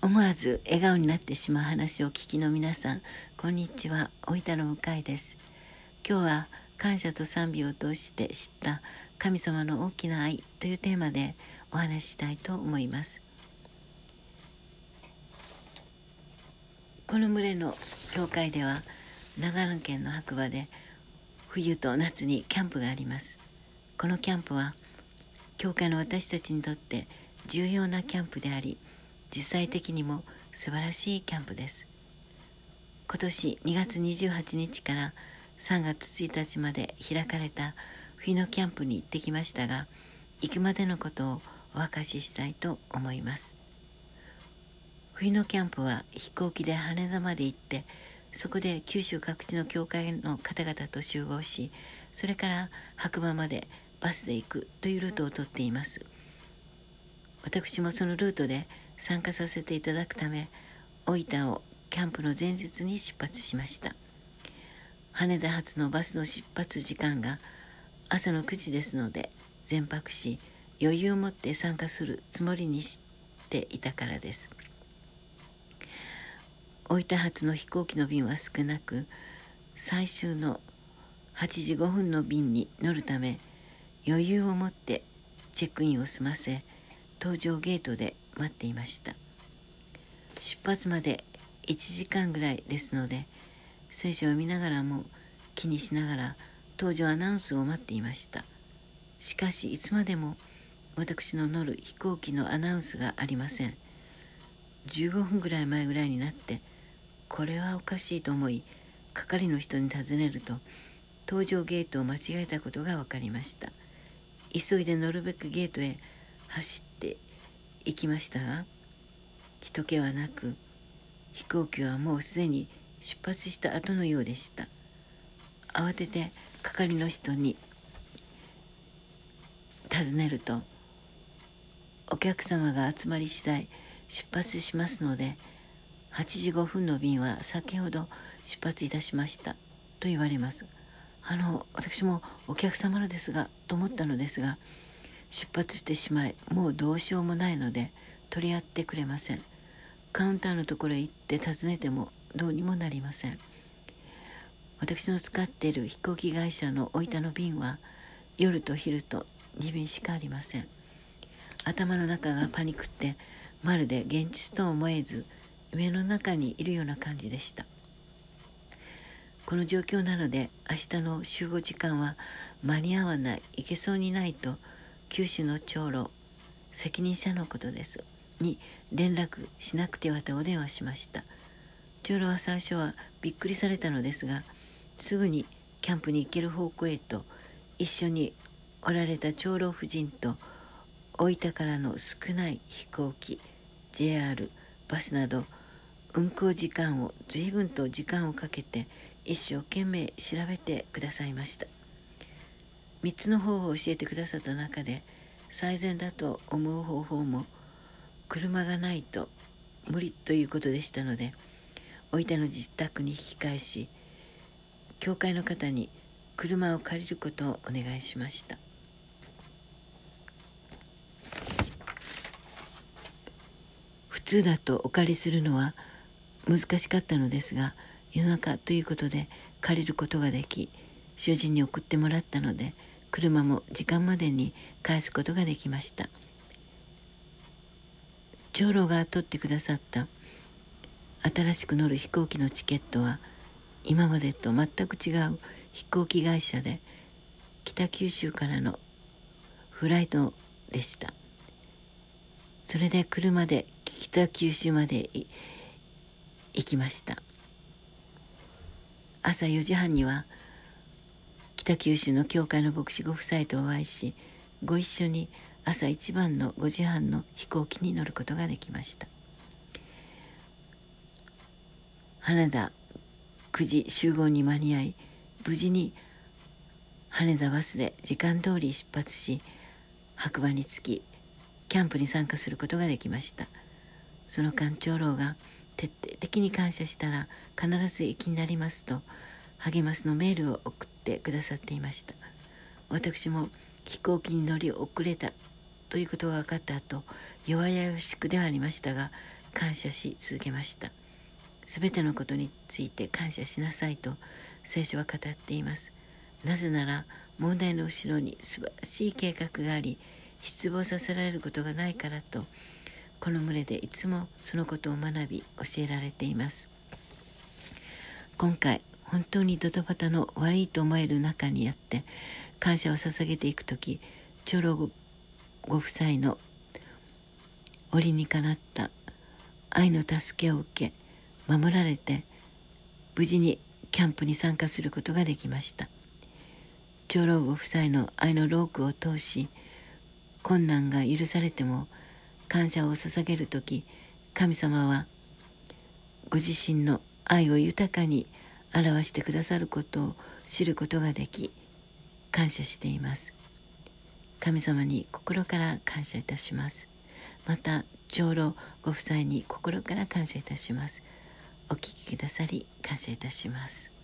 思わず笑顔になってしまう話をお聞きの皆さん、こんにちは。おいたの向井です。今日は感謝と賛美を通して知った神様の大きな愛というテーマでお話ししたいと思います。この群れの教会では長野県の白馬で冬と夏にキャンプがあります。このキャンプは教会の私たちにとって重要なキャンプであり、実際的にも素晴らしいキャンプです。今年2月28日から3月1日まで開かれた冬のキャンプに行ってきましたが、行くまでのことをお明かししたいと思います。冬のキャンプは飛行機で羽田まで行って、そこで九州各地の教会の方々と集合し、それから白馬までバスで行くというルートをとっています。私もそのルートで参加させていただくため、大分をキャンプの前日に出発しました。羽田発のバスの出発時間が朝の9時ですので、前泊し余裕を持って参加するつもりにしていたからです。大分発の飛行機の便は少なく、最終の8時5分の便に乗るため、余裕を持ってチェックインを済ませ、搭乗ゲートで待っていました。出発まで1時間ぐらいですので、聖書を見ながらも気にしながら搭乗アナウンスを待っていました。しかしいつまでも私の乗る飛行機のアナウンスがありません。15分ぐらい前ぐらいになって、これはおかしいと思い、係の人に尋ねると、搭乗ゲートを間違えたことが分かりました。急いで乗るべくゲートへ走って行きましたが、人気はなく、飛行機はもうすでに出発した後のようでした。慌てて係の人に尋ねると、お客様が集まり次第出発しますので、8時5分の便は先ほど出発いたしましたと言われます。私もお客様のですがと思ったのですが、出発してしまい、もうどうしようもないので取り合ってくれません。カウンターのところへ行って尋ねてもどうにもなりません。私の使っている飛行機会社の大分の便は夜と昼と2便しかありません。頭の中がパニクって、まるで現実と思えず夢の中にいるような感じでした。この状況なので、明日の集合時間は間に合わない、行けそうにないと、九州の長老、責任者のことですに連絡しなくてはとお電話しました。長老は最初はびっくりされたのですが、すぐにキャンプに行ける方向へと、一緒におられた長老夫人と、大分からの少ない飛行機、JR、バスなど運行時間を随分と時間をかけて一生懸命調べてくださいました。3つの方法を教えてくださった中で、最善だと思う方法も車がないと無理ということでしたので、大分の自宅に引き返し、教会の方に車を借りることをお願いしました。普通だとお借りするのは難しかったのですが、夜中ということで借りることができ、主人に送ってもらったので、車も時間までに返すことができました。長老が取ってくださった新しく乗る飛行機のチケットは、今までと全く違う飛行機会社で、北九州からのフライトでした。それで車で北九州まで行きました。朝4時半には北九州の教会の牧師ご夫妻とお会いし、ご一緒に朝一番の5時半の飛行機に乗ることができました。羽田9時集合に間に合い、無事に羽田バスで時間通り出発し、白馬に着き、キャンプに参加することができました。その間、長老が徹底的に感謝したら必ず行きになりますと励ますのメールを送ってくださっていました。私も飛行機に乗り遅れたということが分かった後、弱々しくではありましたが、 感謝し続けました。すべてのことについて感謝しなさいと聖書は語っています。なぜなら問題の後ろに素晴らしい計画があり、失望させられることがないからと、この群れでいつもそのことを学び教えられています。今回本当にドタバタの悪いと思える中にあって感謝を捧げていくとき、長老ご夫妻の折にかなった愛の助けを受け守られて、無事にキャンプに参加することができました。長老ご夫妻の愛のロークを通し、困難が許されても感謝を捧げるとき、神様はご自身の愛を豊かに表してくださることを知ることができ、感謝しています。神様に心から感謝いたします。また長老ご夫妻に心から感謝いたします。お聞きくださり感謝いたします。